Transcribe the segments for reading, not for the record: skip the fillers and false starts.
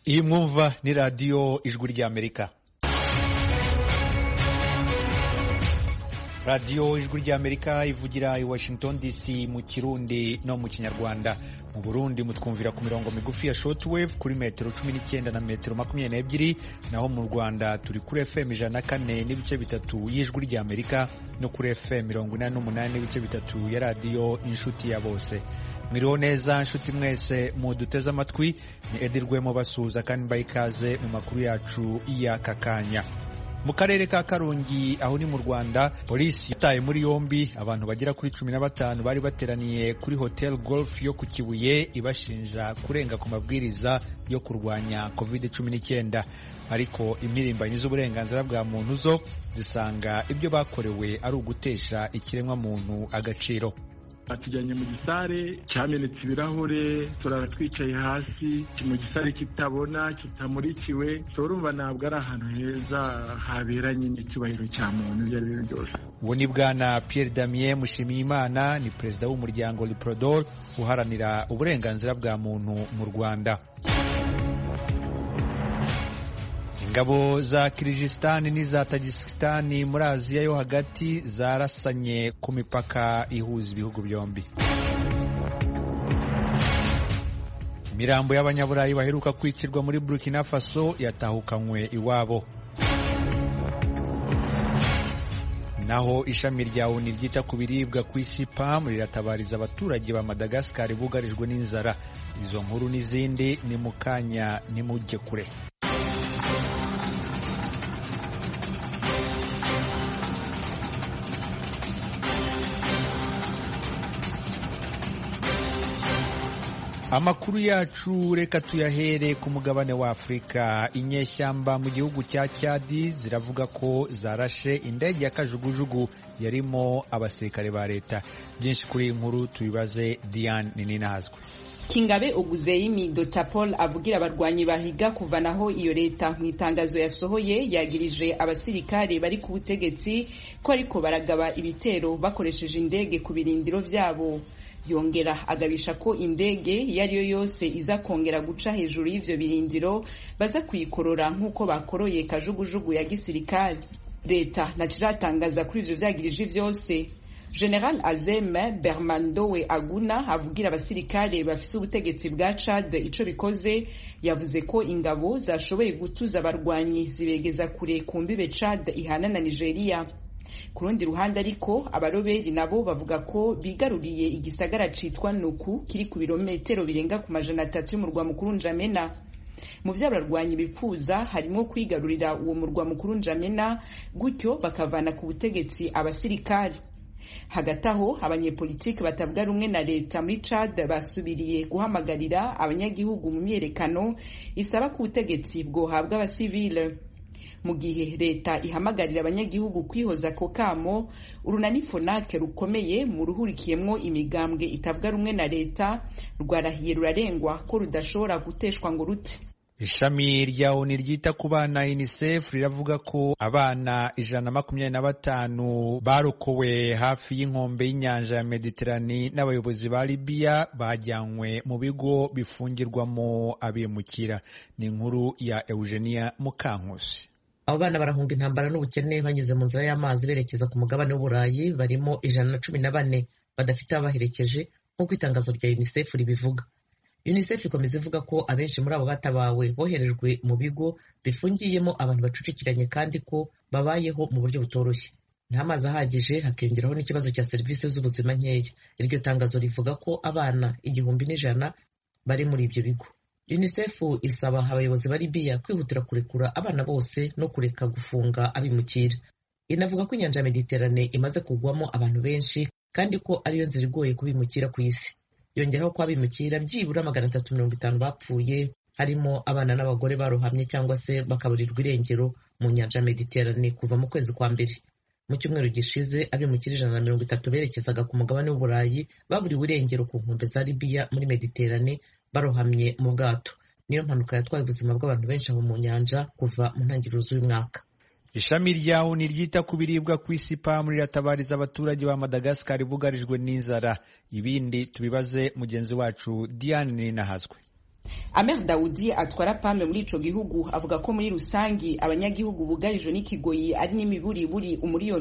Iyi mwumva ni radiyo ijwi ry'Amerika. Radiyo ijwi ry'Amerika ivugira i Washington DC mu Kirundi no mu Kinyarwanda. Mu Burundi mutwumvira ku mirongo migufi ya shortwave kuri metero 19 na metero 22, naho mu Rwanda turi kuri FM 104 n'ibice bitatu y'ijwi ry'Amerika no kuri FM 88 n'ibice bitatu ya radiyo inshuti ya bose. Mwiriho neza nshuti mwese muduteze amatwi, ni Edirwemo basuza kandi mbayikaze mu makuru yacu y'aka kanya. Mu karere ka Karongi aho ni mu Rwanda, polisi yataye muri yombi abantu bagera kuri 15 bari bateraniye kuri Hotel Golf yo ku Kibuye ibashinja kurenga ku mabwiriza yo kurwanya COVID-19, ariko imirimbanyi z'uburenganzira bwa muntu zo zisanga ibyo bakorewe ari ugutesha ikiremwa muntu agaciro. Atujyanye mu gisare cyamenetse ibirahure, turara twicaye hasi mu gisare kitabona kitamurikiwe, urumva ntabwo ari ahantu heza haberanye n'icyubahiro cya muntu ibyo ari byo byose. Uwo ni Bwana Pierre Damien Mushimiyimana, ni perezida w'umuryango Liprodol uharanira uburenganzira bwa muntu mu Rwanda. Ingabo za Kyrgyzstan n'iza Tajikistan muri Aziya yo hagati zarasanye ku mipaka ihuza ibihugu byombi. Imirambo y'abanyaburayi baheruka kwicirwa muri Burkina Faso yatahukanywe iwabo. Naho ishami rya ONU ryita ku biribwa ku isi PAM riratabariza abaturage ba Madagascar bugarijwe n'inzara. Izo nkuru n'izindi ni mu kanya, nimujye kure. Amakuru yacu reka tuyahere ku mugabane wa Afrika. Inyeshyamba mu gihugu cya Chad ziravuga ko zarashe indege ya kajugujugu yarimo abasirikare ba leta. Byinshi kuri inkuru tubibaze Diane Nininazwe. Kingabe Oguzeyimi Dotapol avugira abarwanyi bahiga kuvanaho iyo leta mu itangazo yasohoye yagirije abasirikare bari ku butegetsi ko ariko baragaba ibitero bakoresheje indege ku birindiro vyabo. Yongera agabisha ko indege iyo ariyo yose iza kongera guca hejuru y'ivyo birindiro baza kuyikorora nk'uko bakoroye kajugujugu ya gisirikare. Leta naciratangaza kuri ivyo vyagirije vyose. General Azem Bermandowe Aguna avugira abasirikare bafise ubutegetsi bwa Chad ico bikoze, yavuze ko ingabo zashoboye gutuza abarwanyi zibegeza kure ku mbibe Chad ihana na Nigeria. Ku rundi ruhande ariko abaroberi nabo bavuga ko bigaruriye igisagara citwa Nuku kiri ku birometero birenga ku 300 y'umurwa mukuru N'Djamena. Mu vy'abarwanyi bipfuza harimo kwigarurira uwo murwa mukuru N'Djamena, gutyo bakavana ku butegetsi abasirikare. Hagati aho abanyepolitiki batavuga rumwe na leta muri Chad basubiriye guhamagarira abanyagihugu mu myerekano isaba ku butegetsi bwohabwa abasivile. Mu gihe leta ihamagarira abanyagihugu kwihoza ko kamo, urunani Fonake rukomeye mu ruhurikiyemwo imigambwe itavuga rumwe na leta rwarahiye rurarengwa ko rudashobora guteshwa ngo rute. Ishami rya ONU ryita ku bana UNICEF riravuga ko abana 125 barokowe hafi y'inkombe y'inyanja ya Mediterane n'abayobozi ba Libya bajyanywe mu bigo bifungirwamo abimukira. Ni inkuru ya Eugenia Mukankusi. Abo bana barahunga intambara n'ubukene banyuze mu nzira y'amazi berekeza ku mugabane w'Uburayi, barimo 114 badafite abaherekeje nk'uko itangazo rya UNICEF ribivuga. UNICEF ikomeza ivuga ko abenshi muri abo batabawe boherejwe mu bigo bifungiyemo abantu bacucikiranye kandi ko babayeho mu buryo butoroshye. Nta mazi ahagije, hakiyongeraho n'ikibazo cya serivisi z'ubuzima nkeya. Iryo tangazo rivuga ko abana 1,100 bari muri ibyo bigo. UNICEF isaba abayobozi ba Libya kwihutira kurekura abana bose no kureka gufunga abimukira. Inavuga ko inyanja ya Mediterane imaze kugwamo abantu benshi kandi ko ariyo nzira igoye kubimukira ku isi. Yongeraho ko abimukira byibura 350 bapfuye, harimo abana n'abagore barohamye cyangwa se bakaburirwa irengero mu nyanja ya Mediterane kuva mu kwezi kwa mbere. Mu cyumweru gishize abimukira 130 berekezaga ku mugabane w'Uburayi baburiwe irengero ku nkombe za Libya muri Mediterane barohamye mu bwato. Niyo mpanuka yatwaye ubuzima bw'abantu benshi aho mu nyanja kuva mu ntangiriro z'uyu mwaka. Ishami rya ONU ryita ku biribwa ku isi PAM riratabariza abaturage ba Madagascar bugarijwe n'inzara. Ibindi tubibaze mugenzi wacu Diane Ninahazwe. Amer Daoudi atwara PAM muri ico gihugu avuga ko muri rusangi abanyagihugu bugarijwe n'ikigoyi ari n'imiburiburi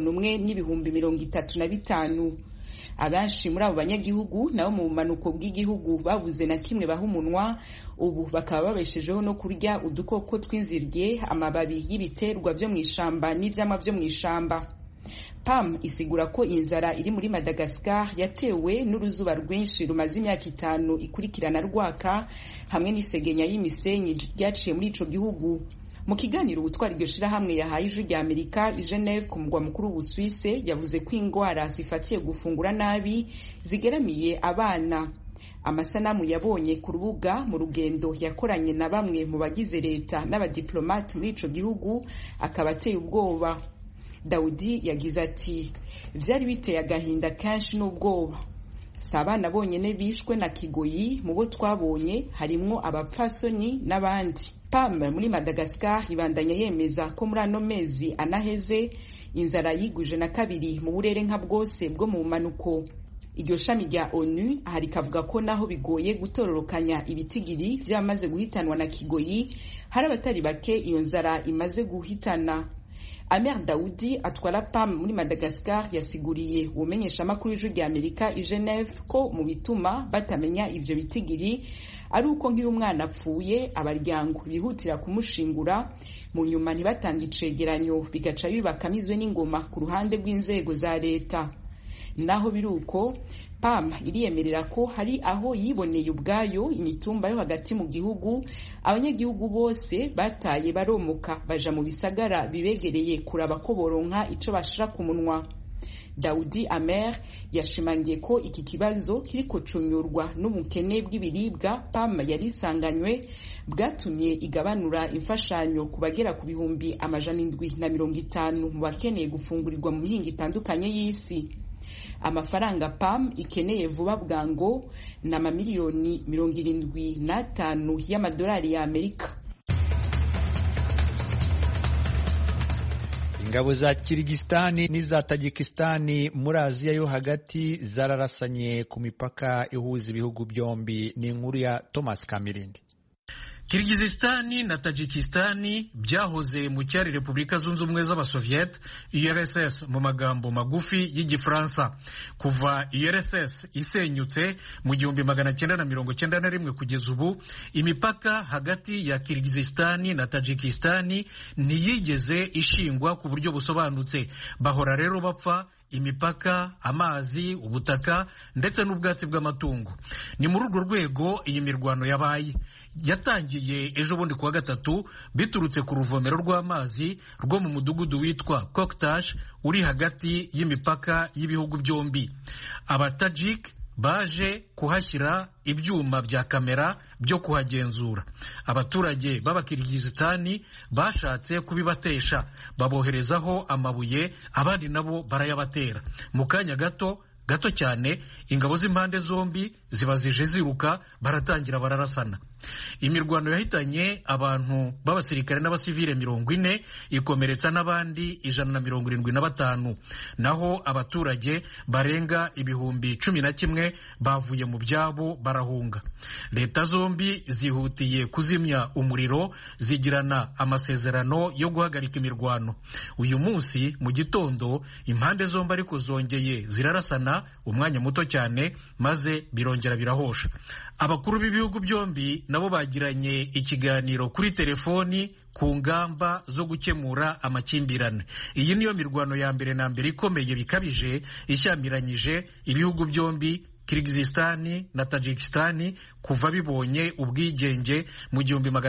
1,035,000. Abanshi muri abo banyagihugu nabo mu manuko bw'igihugu babuze na kimwe baha umunwa, ubu bakaba babeshejeho no kurya udukoko tw'inzirye, amababi y'ibiterwa vyo mw'ishamba n'ivyamwa vyo mw'ishamba. PAM isigura ko inzara iri muri Madagascar yatewe n'uruzuba rwinshi rumaze imyaka 5 ikurikirana rwaka hamwe n'isegenya y'imisenyi ryaciye muri ico gihugu. Mu kiganiro ubutwara iryo shirahamwe yahaye ijwi rya Amerika i Geneve ku mugwa mukuru w'Ubusuwise, yavuze ko ingwara zifatiye gufungura nabi zigeramiye abana. Amasanamu yabonye ku rubuga mu rugendo yakoranye na bamwe mu bagize leta n'abadiplomate muri ico gihugu akaba ateye ubwoba. Daudi yagize ati vyari biteye agahinda kenshi n'ubwoba. Si abana bonyene bishwe na kigoyi, mu bo twabonye harimwo abapfasoni n'abandi. PAM muri Madagascar ibandanya yemeza ko muri ano mezi anaheze inzara yiguje na kabiri mu burere nka bwose bwo mu manuko. Iryo shami rya ONU hari kavuga ko naho bigoye gutororokanya ibitigiri vyamaze guhitanwa na kigoyi, hari abatari bake iyo nzara imaze guhitana. Amer Daoudi atwara PAM muri Madagascar yasiguriye umenyesha makuru y'ijwi rya Amerika i Geneve ko mu bituma batamenya ivyo bitigiri ari uko nk'iyo umwana apfuye abaryango bihutira kumushingura, mu nyuma ntibatanga icegeranyo bigaca bibakamizwe n'ingoma ku ruhande rw'inzego za leta. Naho biruko PAM iriyemerera ko hari aho yiboneye ubwayo imitumba yo hagati mu gihugu, abanyagihugu bose bataye baromoka baja mu bisagara bibegereye kuraba ko boronka ico bashira ku munwa. Daudi Amer yashimangiye ko iki kibazo kiriko cunyurwa n'ubukene bw'ibiribwa PAM yari isanganywe bwatumye igabanura imfashanyo ku bagera ku bihumbi 750 mu bakeneye gufungurirwa mu mihingo itandukanye y'isi. Amafaranga PAM ikeneye vuba bwango na mamiliyoni 75 y'amadolari ya Amerika. Ingabo za Kirigistani n'iza Tajikistani muri Aziya yo hagati zararasanye ku mipaka ihuza ibihugu byombi. Ni inkuru ya Thomas Kamirindi. Kirgizistani na Tajikistani byahoze mu cyari Repubulika Zunze Ubumwe z'Abasoviet URSS mu magambo magufi y'Igifaransa. Kuva URSS isenyutse mu 1991 kugeza ubu, imipaka hagati ya Kirgizistani na Tajikistani ntiyigeze ishingwa ku buryo busobanutse. Bahora rero bapfa imipaka, amazi, ubutaka ndetse n'ubwatsi bw'amatungo. Ni muri urwo rwego iyi mirwano yatangiye ejo bundi kuwa gatatu biturutse ku ruvomero rw'amazi rwo mu mudugudu witwa Koktash uri hagati y'imipaka y'ibihugu byombi. Abatajik baje kuhashyira ibyuma bya kamera byo kuhagenzura. Abaturage b'Abakirgizistani bashatse kubibatesha, baboherezaho amabuye, abandi nabo barayabatera. Mu kanya gato cyane ingabo z'impande zombi ziba zije ziruka, baratangira bararasana. Imirwano yahitanye abantu b'abasirikare n'abasivile 40, ikomeretsa n'abandi 175. Naho abaturage barenga ibihumbi 11 bavuye mu byabo barahunga. Leta zombi zihutiye kuzimya umuriro, zigirana amasezerano yo guhagarika imirwano. Uyu munsi mu gitondo impande zombi ariko zongeye zirarasana umwanya muto cyane, maze birongera birahosha. Abakuru b'ibihugu byombi nabo bagiranye ikiganiro kuri telefoni ku ngamba zo gukemura amakimbirane. Iyi niyo mirwano ya mbere na mbere ikomeye bikabije ishyamiranyije ibihugu byombi, Kirgizistani na Tajikistani, kuva bibonye ubwigenge mu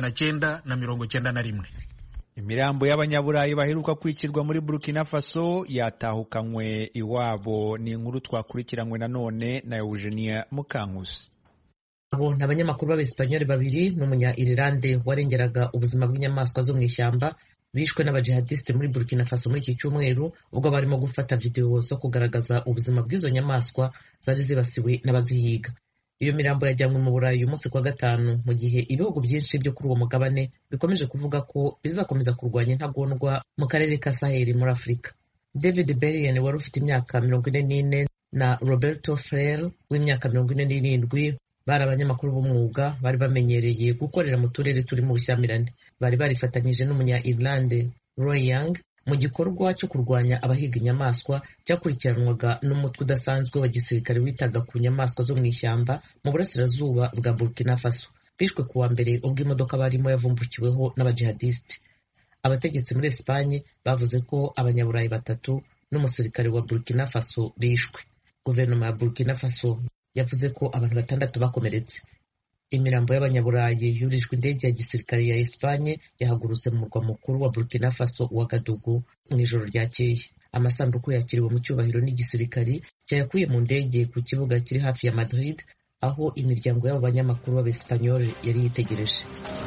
1991. Imirambo y'abanyaburayi baheruka kwicirwa muri Burkina Faso yatahukanywe iwabo. Ni inkuru twakurikiranywe nanone na Eugenia Mukankusi. Abo ni abanyamakuru b'Abespanyoli babiri n'umunya-Irilande warengeraga ubuzima bw'inyamaswa zo mu ishyamba bishwe n'abajihadiste muri Burkina Faso muri iki cyumweru, ubwo barimo gufata video zo kugaragaza ubuzima bw'izo nyamaswa zari zibasiwe n'abazihiga. Iyo mirambo yajyanywe mu Burayi uyu munsi kwa gatanu, mu gihe ibihugu byinshi byo kuri uwo mugabane bikomeje kuvuga ko bizakomeza kurwanya intagondwa mu karere ka Sahel muri Afurika. David Berrien wari ufite imyaka 44 na Roberto Freire w'imyaka 47 bari abanyamakuru b'umwuga bari bamenyereye gukorera mu turere turi mu bushyamirane. Bari barifatanyije n'umunya-Irlande Roy Young mu gikorwa cyo kurwanya abahiga inyamaswa cyakurikiranwaga n'umutwe udasanzwe wa gisirikare witaga ku nyamaswa zo mu ishyamba mu burasirazuba bwa Burkina Faso. Bishwe kuwa mbere ubwo imodoka barimo yavumbukiweho n'abajihadiste. Abategetsi muri Espanye bavuze ko abanyaburayi 3 n'umusirikare wa Burkina Faso bishwe. Guverinoma ya Burkina Faso yavuze ko abantu 6 bakomeretse. Imirambo y'abanyaburayi yurijwe indege ya gisirikare ya Espanye yahagurutse mu murwa mukuru wa Burkina Faso Ouagadougou mu ijoro ryakeye. Amasanduku yakiriwe mu cyubahiro n'igisirikare cyayakuye mu ndege ku kibuga kiri hafi ya Madrid, aho imiryango y'abo banyamakuru b'Abespanyol yari yitegereje.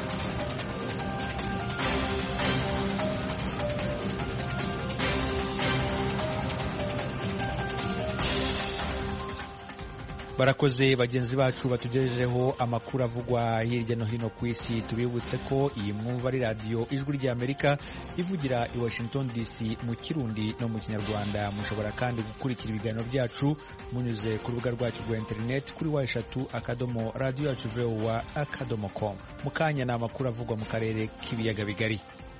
Barakoze bagenzi bacu batugejejeho amakuru avugwa hirya no hino ku isi. Tubibutse ko iyi mwumva ari radio Ijwi ry'Amerika ivugira i Washington DC mu Kirundi no mu Kinyarwanda. Mushobora kandi gukurikira ibiganiro byacu munyuze ku rubuga rwacu rwa internet kuri wa3.radioyacu.voa.com. Mukanya na amakuru avugwa mu karere k'ibiyaga bigari.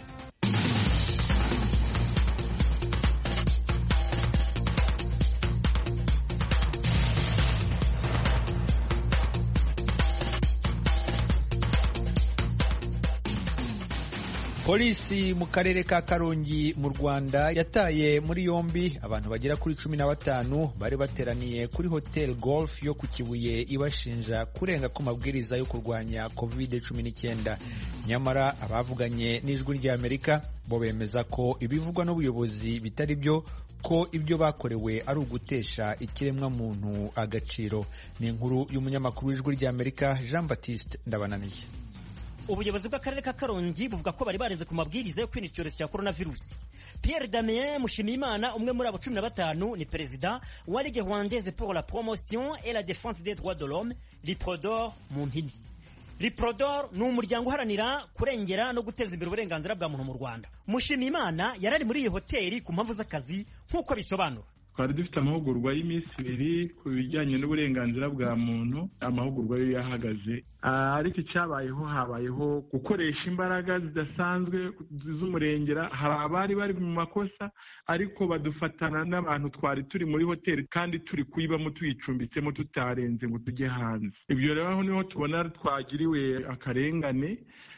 Polisi mu karere ka Karongi mu Rwanda yataye muri yombi abantu bagera kuri 15 bari bateraniye kuri Hotel Golf yo ku Kibuye ibashinja kurenga ku mabwiriza yo kurwanya COVID-19. Nyamara abavuganye n'Ijwi ry'Amerika bo bemeza ko ibivugwa n'ubuyobozi bitari byo, ko ibyo bakorewe ari ugutesha ikiremwa muntu agaciro. Ni inkuru y'umunyamakuru w'Ijwi ry'Amerika Jean Baptiste Ndabananiye. Ubuyobozi bw'akarere ka Karongi buvuga ko bari barenze ku mabwiriza yo kwirinda icyorezo cya coronavirus. Pierre Damien Mushimiyimana, umwe muri abo 15, ni perezida wa Ligue Rwandaise pour la promotion et la défense des droits de l'homme, Liprodor mu mpine. Liprodor ni umuryango uharanira kurengera no guteza imbere uburenganzira bwa muntu mu Rwanda. Mushimiyimana yarari muri iyi hoteli ku mpamvu z'akazi nk'uko bisobanura. Twari dufite amahugurwa y'iminsi 2 ku bijyanye n'uburenganzira bwa muntu. Amahugurwa yo yahagaze, ariko icyabayeho habayeho gukoresha imbaraga zidasanzwe z'umurengera. Hari abari bari mu makosa ariko badufatana n'abantu twari turi muri hoteli kandi turi kuyibamo tuyicumbitsemo tutarenze ngo tujye hanze. Ibyo rero aho niho tubona twagiriwe akarengane,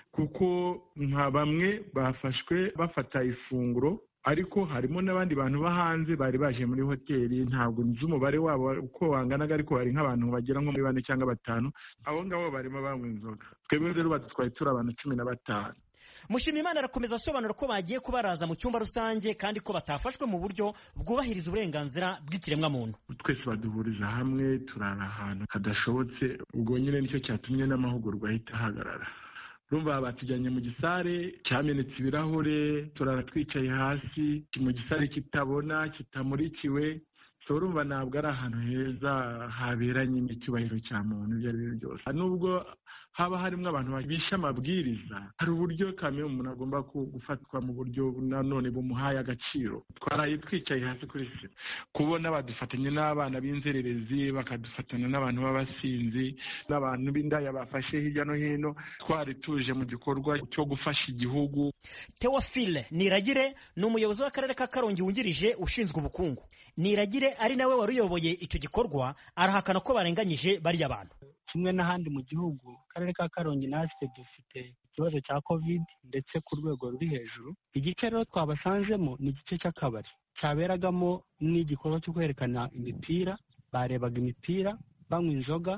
kuko nka bamwe bafashwe bafata ifunguro, ariko harimo n'abandi bantu bahanze bari baje muri hoteli. Ntabwo nzi umubare wabo uko wanganaga, ariko hari nk'abantu bagera nko muri 4 cyangwa 5. Abo ngabo barimo banywa inzoga. Twebwe rero badutwaye turi abantu 15. Mushimiyimana arakomeza asobanura ko bagiye kubaraza mu cyumba rusange kandi ko batafashwe mu buryo bwubahiriza uburenganzira bw'ikiremwa muntu. Twese baduhuriza hamwe turara ahantu hadashobotse. Ubwo nyine nicyo cyatumye n'amahugurwa ahita ahagarara. Rumva batujyanye mu gisare cyamenetse ibirahure, turara twicaye hasi mu gisare kitabona kitamurikiwe. So urumva ntabwo ari ahantu heza haberanye n'icyubahiro cya muntu ibyo ari byo byose. Nubwo haba harimo abantu bisha amabwiriza, hari uburyo kamwe umuntu agomba gufatwa mu buryo nanone bumuhaye agaciro. Twaraye twicaye hasi kuri sima, kubona badufatanye n'abana b'inzererezi, bakadufatana n'abantu b'abasinzi, n'abantu b'indaya bafashe hirya no hino. Twari tuje mu gikorwa cyo gufasha igihugu. Theophile Niragire ni umuyobozi w'akarere ka Karongi wungirije ushinzwe ubukungu. Niragire ari nawe wari uyoboye icyo gikorwa, arahakana ko barenganyije bariya abantu. Kimwe n'ahandi mu gihugu, akarere ka Karongi natwe dufite ikibazo cya covid ndetse ku rwego ruri hejuru. Igice rero twabasanzemo ni igice cy'akabari cyaberagamo n'igikorwa cyo kwerekana imipira. Barebaga imipira, banywa inzoga,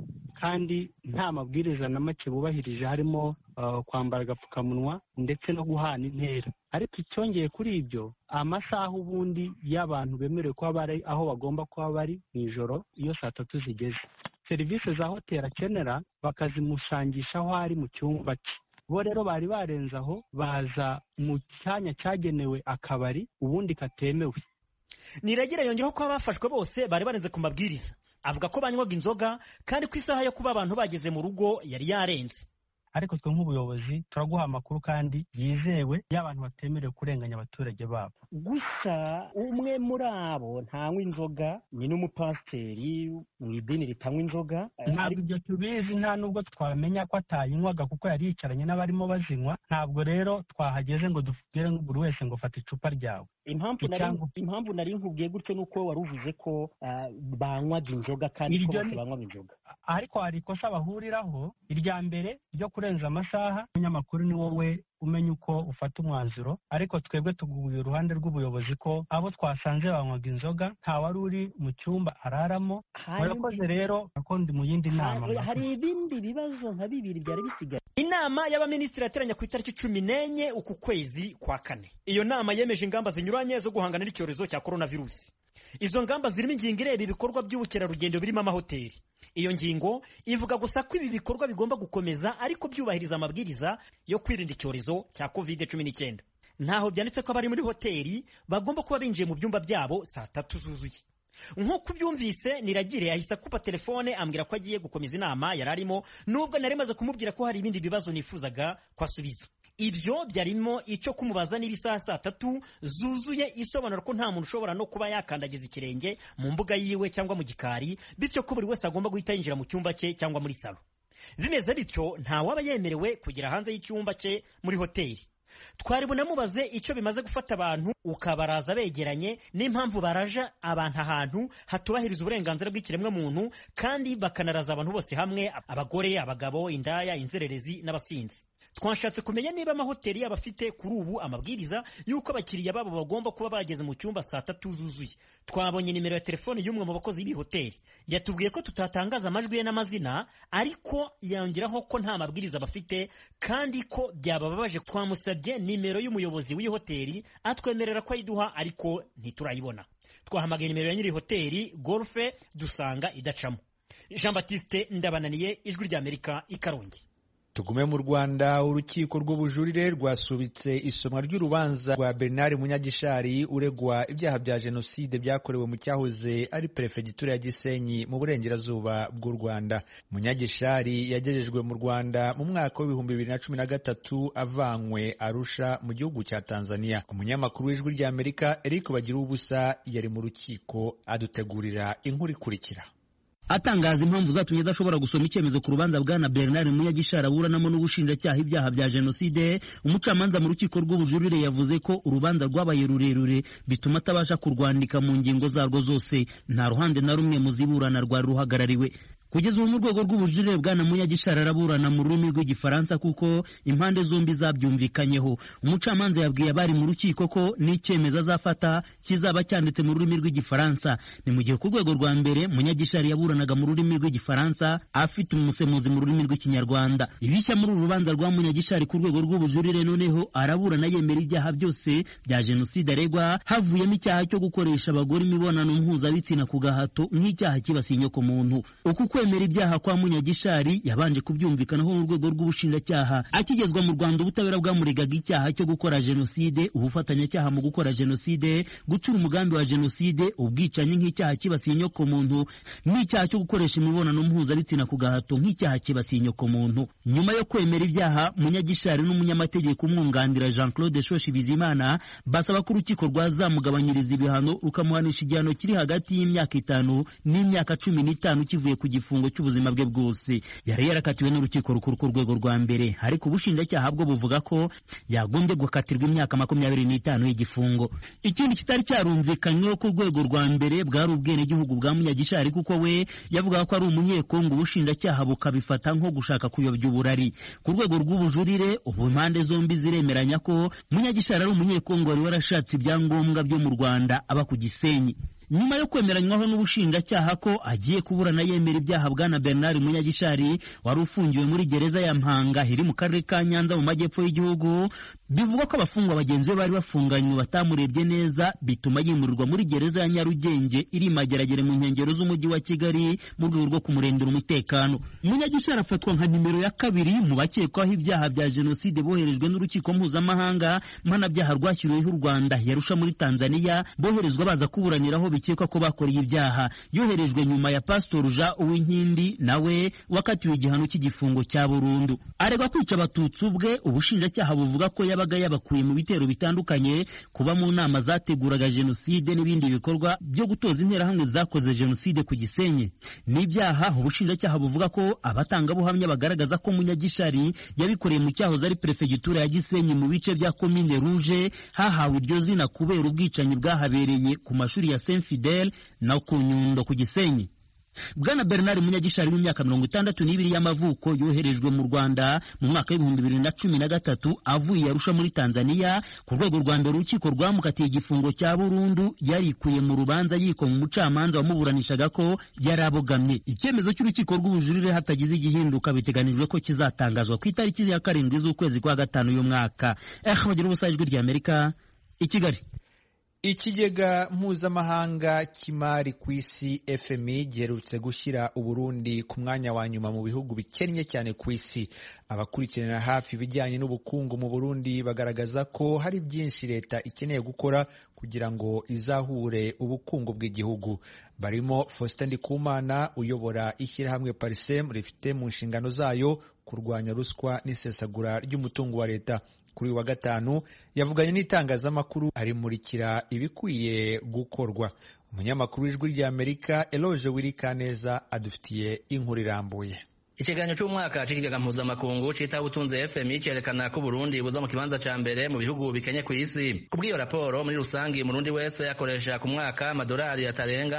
kandi nta mabwiriza na make bubahirije, harimo kwambara agapfukamunwa ndetse no guhana intera. Ariko icyongeye kuri ibyo, amasaha ubundi y'abantu bemerewe kuba bari aho bagomba kuba bari mu ijoro iyo saa 3 zigeze. Serivisi za hoteli akenera bakazimusangisha aho ari mu cyumba cye. Bo rero bari barenze aho, baza mu cyanya cyagenewe akabari ubundi katemewe. Niragira yongeraho ko abafashwe bose bari barenze ku mabwiriza. Avuga ko banywaga inzoga kandi ku isaha yo kuba abantu bageze mu rugo yari yarenze. ariko twe nk'ubuyobozi turaguha amakuru kandi yizewe y'abantu batemerewe kurenganya abaturage babo. Gusa umwe muri abo ntanywa inzoga, ni n'umupasiteri mu idini ritanywa inzoga. Ntabwo ibyo tubizi, nta nubwo twamenya ko atayinywaga kuko yari yicaranye n'abarimo bazinywa. Ntabwo rero twahageze ngo dubwire buri wese ngo fata icupa ryawe. Impamvu nari nkubwiye gutyo nuko wari uvuze ko banywaga inzoga kandi ko bose banywaga inzoga. Ariko hari ikosa bahuriraho. Irya mbere ryo kurenza amasaha, umunyamakuru ni wowe umenya uko ufata umwanzuro, ariko twebwe tuguye uruhande rw'ubuyobozi ko abo twasanze banywaga inzoga nta wari uri mu cyumba araramo. Murakoze rero ko ndi mu yindi nama. Hari ibindi bibazo nka bibiri byari bisigaye. Inama y'abaminisitiri yateranye ku itariki 14 uku kwezi kwa kane. Iyo nama yemeje ingamba zinyuranye zo guhangana n'icyorezo cya coronavirus. Izo ngamba zirimo ingingo ireba ibikorwa by'ubukerarugendo birimo amahoteli. Iyo ngingo ivuga gusa ko ibi bikorwa bigomba gukomeza ariko byubahiriza amabwiriza yo kwirinda icyorezo cya COVID-19. Ntaho byanditse ko abari muri hoteli bagomba kuba binjiye mu byumba byabo saa 3 zuzuye. Nk'uko byumvise, Niragire yahise akupa telefone ambwira ko agiye gukomeza inama yararimo, nubwo nari maze kumubwira ko hari ibindi bibazo nifuzaga kwasubiza. Ibyo byarimo icyo kumubaza niba isaha saa 3 zuzuye isobanura ko nta muntu ushobora no kuba yakandagiza ikirenge mu mbuga yiwe cyangwa mu gikari, bityo ko buri wese agomba guhita yinjira mu cyumba cye cyangwa muri salo. Bimeze bityo nta waba yemerewe kugera hanze y'icyumba cye muri hoteli. Twari bunamubaze icyo bimaze gufata abantu ukabaraza begeranye n'impamvu baraja abantu ahantu hatubahiriza uburenganzira bw'ikiremwa muntu kandi bakanaraza abantu bose hamwe, abagore, abagabo, indaya, inzererezi n'abasinzi. Twashatse kumenya niba amahoteli yabafite kuri ubu amabwiriza y'uko abakiriya babo bagomba kuba bageze mu cyumba saa 3 zuzuye. Twabonye nimero ya telefone y'umwe mu bakozi b'iyi hoteli. Yatubwiye ko tutatangaza amajwi ye n'amazina, ariko yongeraho ko nta mabwiriza bafite kandi ko byababaje. Twamusabye nimero y'umuyobozi w'iyi hoteli, atwemerera ko ayiduha ariko ntiturayibona. Twahamagaye nimero ya nyiri hoteli Golfe dusanga idacamo. Jean Baptiste Ndabananiye, Ijwi ry'Amerika, i Karongi. Tugume mu Rwanda. Urukiko rw'ubujurire rwasubitse isomwa ry'urubanza rwa Bernard Munyagishari uregwa ibyaha bya jenoside byakorewe mu cyahoze ari perefegitura ya Gisenyi mu burengerazuba bw'u Rwanda. Munyagishari yagejejwe mu Rwanda mu mwaka w'ibihumbi 2013 avanywe Arusha mu gihugu cya Tanzania. Umunyamakuru w'Ijwi ry'Amerika Eric Bagiruwubusa yari mu rukiko adutegurira inkuru ikurikira. Atangaza impamvu zatumye adashobora gusoma icyemezo ku rubanza bwana Bernard Munyagishari aburanamo n'ubushinjacyaha ibyaha bya jenoside, umucamanza mu rukiko rw'ubujurire yavuze ko urubanza rwabaye rurerure bituma atabasha kurwandika mu ngingo zarwo zose. Nta ruhande na rumwe mu ziburana rwari ruhagarariwe. Kugeza ubu mu rwego rw'ubujurire bwana Munyagishari araburana mu rurimi rw'igifaransa kuko impande zombi zabyumvikanyeho. Umucamanza yabwiye abari mu rukiko ko n'icyemezo azafata kizaba cyanditse mu rurimi rw'igifaransa. Ni mu gihe ku rwego rwa mbere Munyagishari yaburanaga mu rurimi rw'igifaransa afite umusemuzi mu rurimi rw'ikinyarwanda. Ibishya muri uru rubanza rwa Munyagishari ku rwego rw'ubujurire, noneho araburana yemera ibyaha byose bya jenoside aregwa, havuyemo icyaha cyo gukoresha abagore imibonano mpuzabitsina ku gahato nk'icyaha kibasiye inyokomuntu. Kwemera ibyaha kwa Munyagishari yabanje kubyumvikanaho mu rwego rw'ubushinjacyaha. Akigezwa mu Rwanda, ubutabera bwamuregaga icyaha cyo gukora jenoside, ubufatanyacyaha mu gukora jenoside, gucura umugambi wa jenoside, ubwicanyi nk'icyaha kibasiye inyokomuntu, n'icyaha cyo gukoresha imibonano mpuzabitsina ku gahato nk'icyaha kibasiye inyokomuntu. Nyuma yo kwemera ibyaha, Munyagishari n'umunyamategeko umwunganira Jean Claude Shoshi Bizimana basaba ko urukiko rwazamugabanyiriza ibihano rukamuhanisha igihano kiri hagati y'imyaka 5 n'imyaka 15 kivuye ku gifungo cy'ubuzima bwe bwose. Yari yarakatiwe n'urukiko rukuru ku rwego rwa mbere, ariko ubushinjacyaha bwo buvuga ko yagombye gukatirwa imyaka 25 y'igifungo. Ikindi kitari cyarumvikanyweho ku rwego rwa mbere bwari ubwenegihugu bwa Munyagishari, kuko we yavugaga ko ari umunyekongo, ubushinjacyaha bukabifata nko gushaka kuyobya uburari. Ku rwego rw'ubujurire, ubu impande zombi ziremeranya ko Munyagishari ari umunyekongo wari warashatse ibyangombwa byo mu Rwanda aba ku Gisenyi. Nyuma yo kwemeranywaho n'ubushinjacyaha ko agiye kuburana yemera ibyaha bwana Bernard Munyagishari wari ufungiwe muri gereza ya Mpanga iri mu karere ka Nyanza mu majyepfo y'igihugu, bivugwa ko abafungwa bagenzi be bari bafunganywe batamurebye neza, bituma yimurirwa muri gereza ya Nyarugenge iri Mageragere mu nkengero z'umujyi wa Kigali mu rwego rwo kumurindira umutekano. Munyagishari afatwa nka nimero ya 2 mu bakekwaho ibyaha bya jenoside boherejwe n'urukiko mpuzamahanga mpanabyaha rwashyiriweho u Rwanda yarusha muri Tanzania, boherezwa baza kuburaniraho bikekwa ko bakoreye ibyaha. Yoherejwe nyuma ya Pastor Jean Uwinkindi nawe wakatiwe igihano cy'igifungo cya burundu. Aregwa kwica abatutsi ubwe, ubushinjacyaha buvuga ko yabaga yabakuye mu bitero bitandukanye, kuba mu nama zateguraga jenoside n'ibindi bikorwa byo gutoza interahamwe zakoze jenoside ku Gisenyi. N'ibyaha ubushinjacyaha buvuga ko abatangabuhamya bagaragaza ko Munyagishari yabikoreye mu cyahoze ari prefegitura ya Gisenyi mu bice bya Komine Rouge, hahawe iryo zina kubera ubwicanyi bwahabereye ku mashuri ya Saint Fidèle na ku Nyundo ku Gisenyi. Bwana Bernard Munyagishari w'imyaka 62 y'amavuko yoherejwe mu Rwanda mu mwaka w'ibihumbi 2013 avuye Arusha muri Tanzania. Ku rwego rwa mbere urukiko rwamukatiye igifungo cya burundu yarikuye mu rubanza yiko mu mucamanza wamuburanishaga ko yarabogamye. Icyemezo cy'urukiko rw'ubujurire hatagize igihinduka biteganijwe ko kizatangazwa ku itariki ya 7 z'ukwezi kwa 5 y'umwaka. Bagira ubusajwi rya Amerika i Kigali. Ikigega mpuzamahanga cy'imari ku isi FMI giherutse gushyira Uburundi ku mwanya wa nyuma mu bihugu bikennye cyane ku isi. Abakurikiranira hafi ibijyanye n'ubukungu mu Burundi bagaragaza ko hari byinshi leta ikeneye gukora kugira ngo izahure ubukungu bw'igihugu. Barimo Faustin Ndikumana uyobora ishyirahamwe Parisem rifite mu nshingano zayo kurwanya ruswa n'isesagura ry'umutungo wa leta. Kuri wa gatanu yavuganye n'itangazamakuru arimurikira ibikwiye gukorwa. Umunyamakuru w'Ijwi ry'Amerika Eloge Wirikaneza adufitiye inkuru irambuye. Ikiganiro cy'umwaka cy'ikigega mpuzamakungu cita ubutunzi FMI cyerekana ko Burundi buza mu kibanza ca mbere mu bihugu bikenye ku isi. Kubw'iyo raporo muri rusangi Murundi wese akoresha ku mwaka amadolari atarenga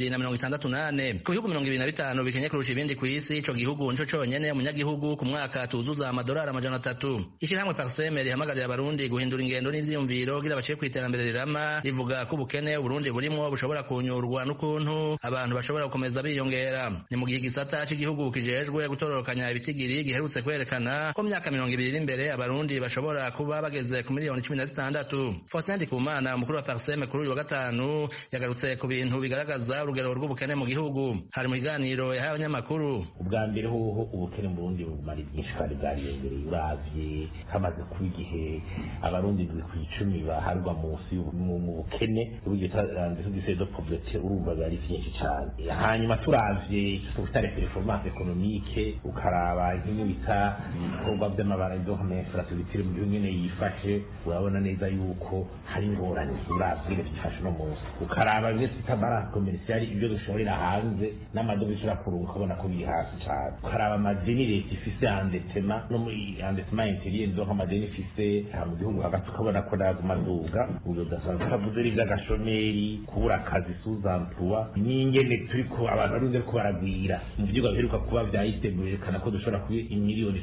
268. Ku bihugu 25 bikenye kurusha ibindi ku isi, ico gihugu nico conyene umunyagihugu ku mwaka tuzuza amadolari 300. Ishyirahamwe Parseme rihamagarira abarundi guhindura ingendo n'ivyiyumviro kugira baciye kwiterambere rirama, rivuga ko ubukene Burundi burimo bushobora kunyurwa n'ukuntu abantu bashobora gukomeza biyongera. Ni mu gihe gisata cy'igihugu kijejwe gutororokanya ibitigiri giherutse kwerekana ko myaka 20 iri imbere abarundi bashobora kuba bageze ku miliyoni 16. Faustin Ndikumana umukuru wa Parseme kuri uyu wa gatanu yagarutse ku bintu bigaragaza urugero rw'ubukene mu gihugu. Hari mu kiganiro yahaye abanyamakuru. Ubwa mbere hoho ubukene mu Burundi bumari byinshi kandi bwariyongereye uravye hamaze kuba igihe abarundi ku 10 baharwa munsi mu bukene urugero de pauvreté urumva bari byinshi cyane. Hanyuma turavye tutare performance économique ukaraba nk'ibita ibikorwa by'amabara byo infrastructure mu gihugu nyene yifashe, urabona neza yuko hari ingorane uravye byifashe no munsi. Ukaraba bimwe twita balance commerciale ibyo dushorera hanze n'amadovize bishobora kurunga ukabona ko biri hasi cyane. Ukaraba amadeni leta ifise endettement no muri endettement intérieur zo nk'amadeni ifise mu gihugu hagati ukabona ko nagumaduga ubwo dasanzwe kavuze iby'agashomeri, kubura akazi sous-emploi n'ingene turiko abantu ko baragwira mu byuga biheruka kuba byahise berekana ko dushobora kuba imiliyoni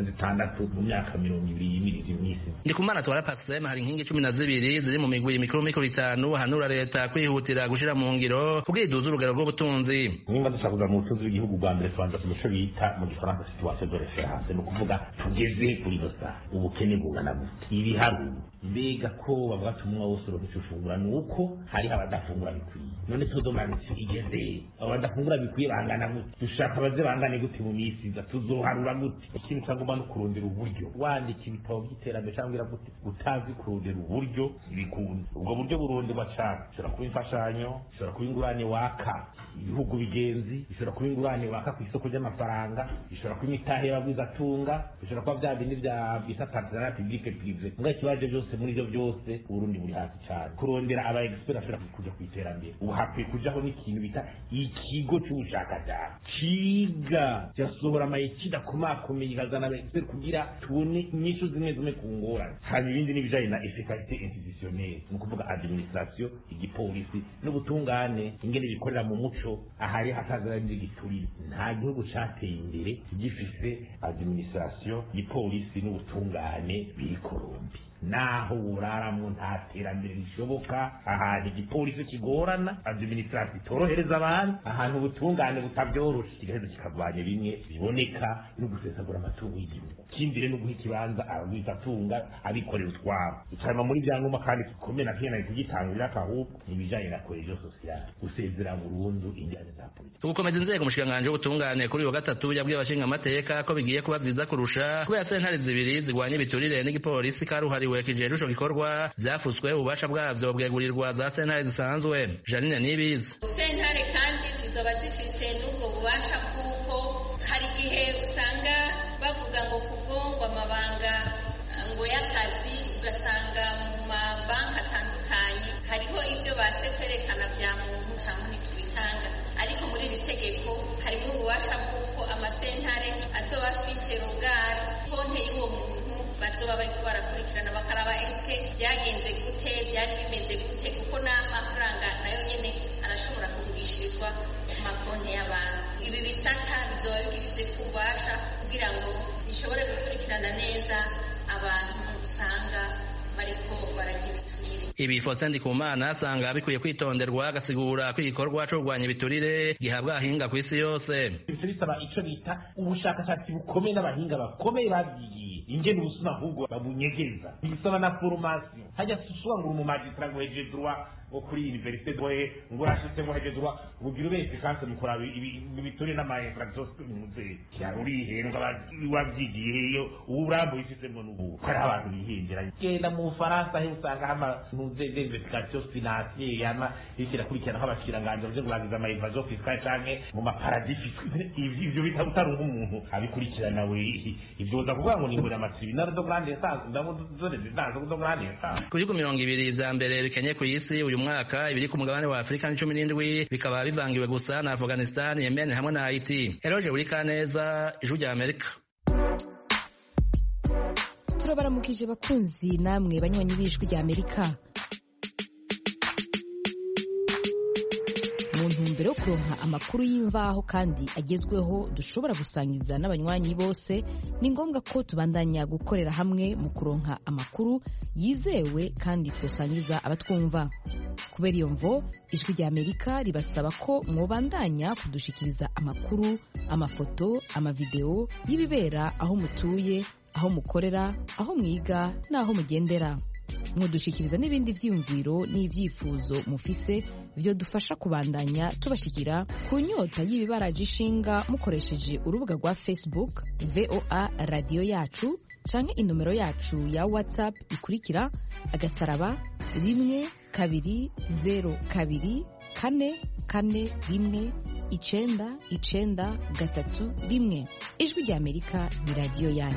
16 mu myaka 20 y'imisi. Ndikumana twara Parseme hari inkingi 12 ziri mu migwi mikuru 5 hanura leta kwihutira gushira mu ngiro kubwiduza urugero rw'ubutunzi. Nimba dushaka mu butunzi bw'igihugu bwa mbere twanza kumusho bita mu gifaransa situation de référence, no kuvuga tugeze kuri dosa ubukene bungana gute ibiharu mbega ko bavuga tumwa wose urufungura nuko hari abadafungura bikwiye. None tudomana igeze abadafungura bikwiye bangana gute, dushaka baze bangane gute mu misi za tuzoharura gute. Ikintu cyangwa no kurondera uburyo wandika ibitabo by'iterambere cyangwa gute utazi kurondera uburyo ibikunda. Ubwo buryo buronderwa cyane ushobora kuba imfashanyo, ushobora kuba ingurane waka ibihugu bigenzi, ushobora kuba ingurane waka ku isoko ry'amafaranga, ushobora kuba imitahe y'abagwiza tunga, ushobora kuba bya bindi bya bisa partenariat public privé. Ngo ikibaje byose muri ibyo byose Burundi buri hasi cyane. Kurondera aba expert ashobora kuja ku iterambere ubu hakwiye kujaho n'ikintu bita ikigo cy'ubushakashatsi kiga cyasohora amayikida kumakomeye igazana aba expert kugira tubone inyishu zimwe ku ngorane. Hanyuma ibindi n'ibijanye na efficacité institutionnelle, ni ukuvuga administration, igipolisi n'ubutungane ingene bikorera mu muco ahari hatazara n'igituri. Nta gihugu cyateye imbere gifise administration, igipolisi n'ubutungane biri korombi. Naho uraramwo nta terambere rishoboka, ahantu igipolisi kigorana, administration itorohereza abantu, ahantu ubutungane butabyoroshe kigaheza kikavanye bimwe biboneka no gusesagura amatungo y'igihugu. Kimbire no guha ikibanza abagwizatunga abikorera utwabo. Icama muri byangombwa kandi gikomeye na kena kugitangurira kahubwo ibijanye na cohesion sociale, gusezera burundu injyane za politiki. Ugukomeza inzego umushikanganje w'ubutungane kuri uyu wa gatatu yabwiye abashinga amateka ko bigiye kuba vyiza kurusha kubera sentare zibiri zigwanya ibiturire n'igipolisi karuhariwe caciwe kijeje ico gikorwa vyafutswe ububasha bwavyo bwegurirwa za sentare zisanzwe. Janine Nibizi: sentare kandi zizoba zifise n'ubwo bubasha bw'uko hari igihe usanga bavuga ngo kubwo amabanga ngo y'akazi ugasanga mu mabanki atandukanye hariho ibyo base kwerekana vya muntu cyangwa ntitubitanga, ariko muri iri tegeko harimo ububasha bw'uko amasentare azoba afise rugari konte y'uwo muntu bazoba bariko barakurikirana bakaraba eske byagenze gute, byari bimeze gute, kuko n'amafaranga nayo nyene arashobora kugurishirizwa ku makonte y'abantu. Ibi bisata bizoba bigifise kubasha kugira ngo bishobore gukurikirana neza abantu usanga bariko baragira ibiturire. Ibi Faustin Ndikumana asanga bikwiye kwitonderwa, agasigura ko igikorwa cyo kurwanya ibiturire gihabwa ahinga ku isi yose. Bisaba ico bita ubushakashatsi bukomeye n'abahinga bakomeye babyigiye ingene ubusuma ahubwo babunyegeza. Bisaba na formation. Hajya suswa ngo mu magistrat ngo heje droit kuri université doye ngo rashitse ngo heje droit ubugira bese kanse mukora ibiturire n'amainfraction muze cyaruri henga babyigiye iyo uburambo yifisemo n'ubu. Kari abantu bihindira. Genda mu Faransa he usanga hama d'investigation financière yama ikira kurikirana nk'abashiranganje byo kurangiza ama evasion fiscale canke mu maparadis fiscale. Ivyo bitarunga umuntu abikurikirana we ivyo uza kuvuga ngo ni ngura amatribunal do grande instance ndabo zone zidanze do grande instance. Ku bihugu 20 vya mbere bikenye ku isi uyu mwaka ibiri ku mugabane wa Afrika 17 bikaba bivangiwe gusa na Afghanistan, Yemen hamwe na Haiti. Eroje Burikaneza, Ijwi rya Amerika. Turabaramukije bakunzi namwe banywanyi b'Ijwi rya Amerika. Mu ntumbero yo kuronka amakuru y'imvaho kandi agezweho dushobora gusangiza n'abanywanyi bose, ni ngombwa ko tubandanya gukorera hamwe mu kuronka amakuru yizewe kandi twosangiza abatwumva. Kubera iyo mvo, Ijwi rya Amerika ribasaba ko mwobandanya kudushikiriza amakuru, amafoto, amavideo y'ibibera aho mutuye, aho mukorera, aho mwiga n'aho mugendera. Mwodushikiriza n'ibindi vyiyumviro n'ivyifuzo mufise vyo dufasha kubandanya tubashikira ku nyota y'ibibaraje ishinga mukoresheje urubuga rwa Facebook VOA Radio Yacu canke inomero yacu ya WhatsApp ikurikira *1204441. Ijwi rya Amerika ni radio yanyu.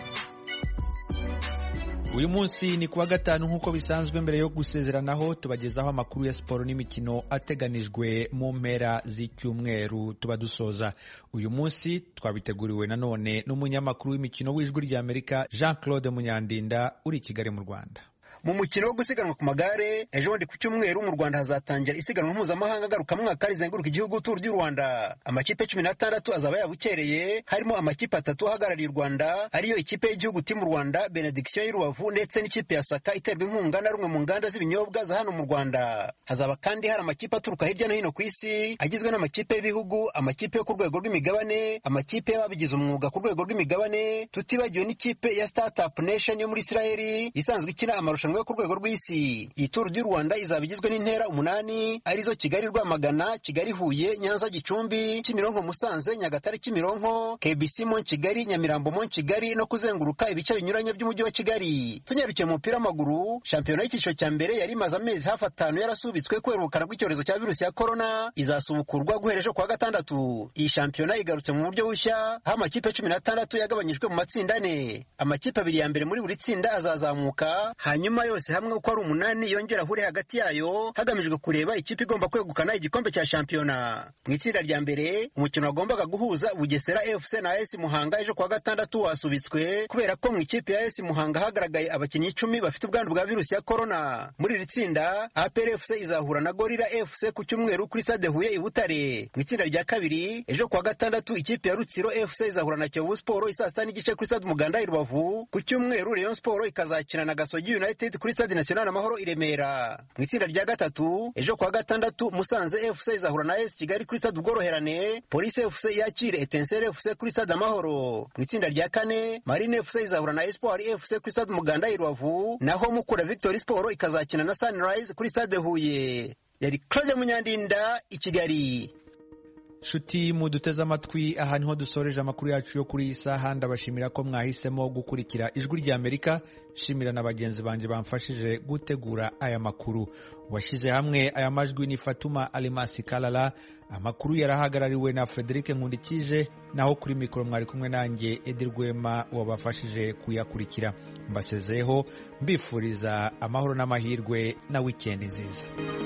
Uyu munsi ni kuwa gatanu nk'uko bisanzwe. Mbere yo gusezeranaho tubagezaho amakuru ya siporo n'imikino ateganijwe mu mpera z'icyumweru tuba dusoza. Uyu munsi twabiteguriwe nanone n'umunyamakuru w'imikino w'Ijwi rya Amerika Jean-Claude Munyandinda uri i Kigali mu Rwanda. Mu mukino wo gusiganwa ku magare ejo bundi ku cyumweru mu Rwanda hazatangira isiganwa mpuzamahanga ngarukamwaka rizenguruka igihugu Tour du Rwanda. Amakipe 16 azaba yabukereye, harimo amakipe 3 ahagarariye u Rwanda ariyo ikipe y'igihugu Team Rwanda, Benediction y'Urubavu ndetse n'ikipe ya Saka iterwa inkunga na rumwe mu nganda z'ibinyobwa za hano mu Rwanda. Hazaba kandi hari amakipe aturuka hirya no hino ku isi agizwe n'amakipe y'ibihugu, amakipe yo ku rwego rw'imigabane, amakipe y'ababigize umwuga ku rwego rw'imigabane, tutibagiwe n'ikipe ya Startup Nation yo muri Israel isanzwe ikina amarushanwa yo ku rwego rw'isi. Iyi Tour du Rwanda izaba igizwe n'intera 8 arizo Kigali Rwamagana, Kigali Huye, Nyanza Gicumbi, Kimironko Musanze, Nyagatare Kimironko, KBC Mon Kigali, Nyamirambo Mon Kigali no kuzenguruka ibice binyuranye by'umujyi wa Kigali. Tunyarukiye mu mupira w'amaguru, shampiyona y'icyiciro cya mbere yari imaze amezi hafi 5 yarasubitswe kubera ubukana bw'icyorezo cya virusi ya corona, izasubukurwa guhera ejo kuwa gatandatu. Iyi shampiyona igarutse mu buryo bushya, aho amakipe 16 yagabanyijwe mu matsinda 4. Amakipe 2 ya mbere muri buri tsinda azazamuka, hanyuma yose hamwe uko ari 8 yongera ahure hagati yayo hagamijwe kureba ikipe igomba kwegukana igikombe cya shampiyona. Mu itsinda rya mbere umukino wagombaga guhuza Bugesera FC na AS Muhanga ejo kuwa gatandatu wasubitswe kubera ko mu ikipe ya AS Muhanga hagaragaye abakinnyi 10 bafite ubwandu bwa virusi ya corona. Muri iri tsinda APR FC izahura na Gorilla FC ku cyumweru kuri Stade Huye i Butare. Mu itsinda rya kabiri ejo kuwa gatandatu ikipe ya Rutsiro FC izahura na Kiyovu Sport isaa 6 n'igice kuri Stade Umuganda i Rubavu. Ku cyumweru Rayon Sport ikazakina na Gasogi United kuri Stade National Amahoro i Remera. Mu itsinda rya gatatu ejo kuwa gatandatu Musanze FC izahura na AS Kigali kuri Stade Ubworoherane, Police FC yakire Etincelle FC kuri Stade Amahoro. Mu itsinda rya kane Marine FC izahura na Espoir FC kuri Stade Umuganda i Rubavu, naho Mukura Victory Sport ikazakina na Sunrise kuri Stade Huye. Yari Claude Munyandinda i Kigali. nshuti muduteze amatwi, aha niho dusoreje amakuru yacu yo kuri iyi saha. Ndabashimira ko mwahisemo gukurikira Ijwi ry'Amerika. Shimira na bagenzi banjye bamfashije gutegura aya makuru. Washyize hamwe aya majwi ni Fatuma Alimasi Kalala. Amakuru yarahagarariwe na Frederic Nkundikije, naho kuri mikoro mwari kumwe nanjye Edi Rwema wabafashije kuyakurikira. Mbasezeho mbifuriza amahoro n'amahirwe na weekend nziza.